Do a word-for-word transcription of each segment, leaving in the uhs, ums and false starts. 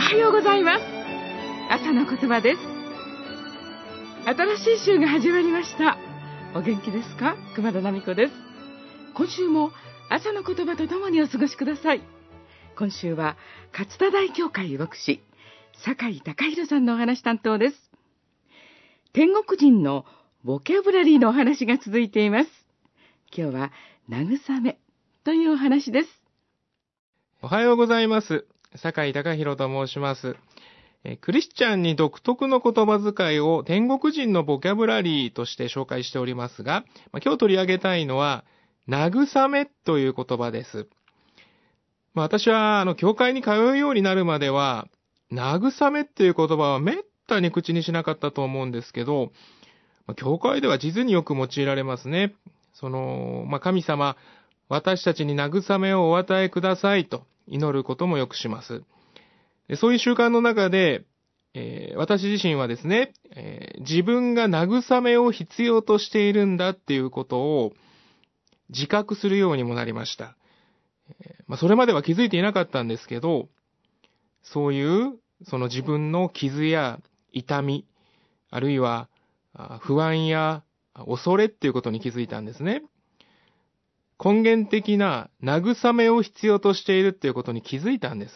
はようございます。朝の言葉です。新しい週が始まりました。お元気ですか？熊田奈美子です。今週も朝の言葉とともにお過ごしください。今週は勝田大教会牧師酒井貴弘さんのお話担当です。天国人のボキャブラリーのお話が続いています。今日は慰めというお話です。 おはようございます。酒井貴弘と申します。クリスチャンに独特の言葉遣いを天国人のボキャブラリーとして紹介しておりますが、今日取り上げたいのは慰めという言葉です。まあ、私はあの教会に通うようになるまでは慰めっていう言葉はめったに口にしなかったと思うんですけど、教会では実によく用いられますね。その、まあ、神様、私たちに慰めをお与えくださいと祈ることもよくします。そういう習慣の中で、えー、私自身はですね、えー、自分が慰めを必要としているんだっていうことを自覚するようにもなりました。えーまあ、それまでは気づいていなかったんですけど、そういうその自分の傷や痛み、あるいは不安や恐れっていうことに気づいたんですね。根源的な慰めを必要としているっていうことに気づいたんです。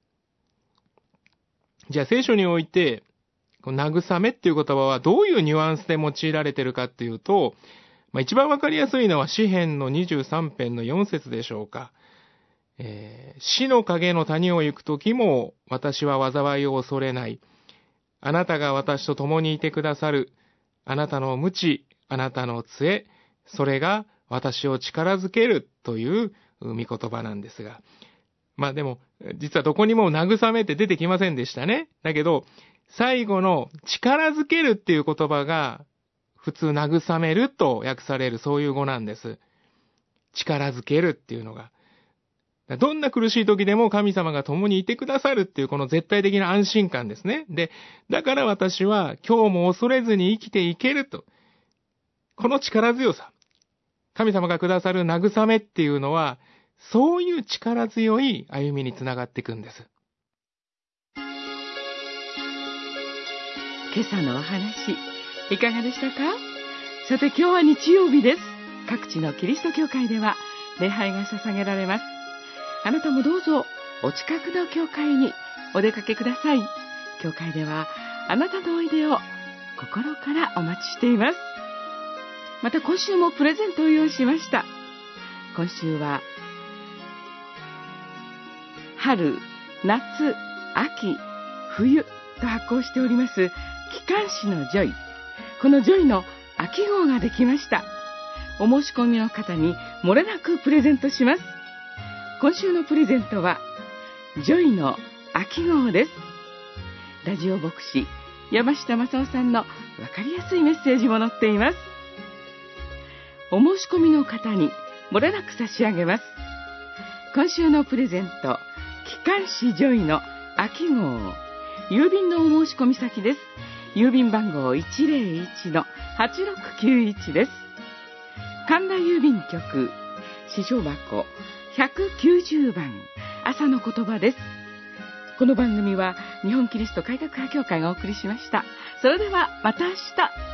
じゃあ聖書において、この慰めっていう言葉はどういうニュアンスで用いられているかっていうと、まあ、一番わかりやすいのは詩編のにじゅうさん編のよん節でしょうか。えー、死の影の谷を行くときも私は災いを恐れない。あなたが私と共にいてくださる。あなたの無知、あなたの杖、それが私を力づけるという御言葉なんですが。まあでも、実はどこにも慰めって出てきませんでしたね。だけど、最後の力づけるっていう言葉が、普通慰めると訳されるそういう語なんです。力づけるっていうのが。どんな苦しい時でも神様が共にいてくださるっていうこの絶対的な安心感ですね。で、だから私は今日も恐れずに生きていけると。この力強さ。神様がくださる慰めっていうのは、そういう力強い歩みにつながっていくんです。 今朝のお話、いかがでしたか？さて今日は日曜日です。各地のキリスト教会では礼拝が捧げられます。あなたもどうぞお近くの教会にお出かけください。教会ではあなたのおいでを心からお待ちしています。また今週もプレゼントを用意しました。今週は春、夏、秋、冬と発行しております機関誌のジョイ。このジョイの秋号ができました。お申し込みの方に漏れなくプレゼントします。今週のプレゼントはジョイの秋号です。ラジオ牧師山下正夫さんのわかりやすいメッセージも載っています。お申し込みの方に漏れなく差し上げます。今週のプレゼント、機関誌ジョイの秋号。郵便のお申し込み先です。郵便番号 いちぜろいちのはちろくきゅういち です。神田郵便局支所箱ひゃくきゅうじゅうばん、朝の言葉です。この番組は日本キリスト改革派協会がお送りしました。それではまた明日。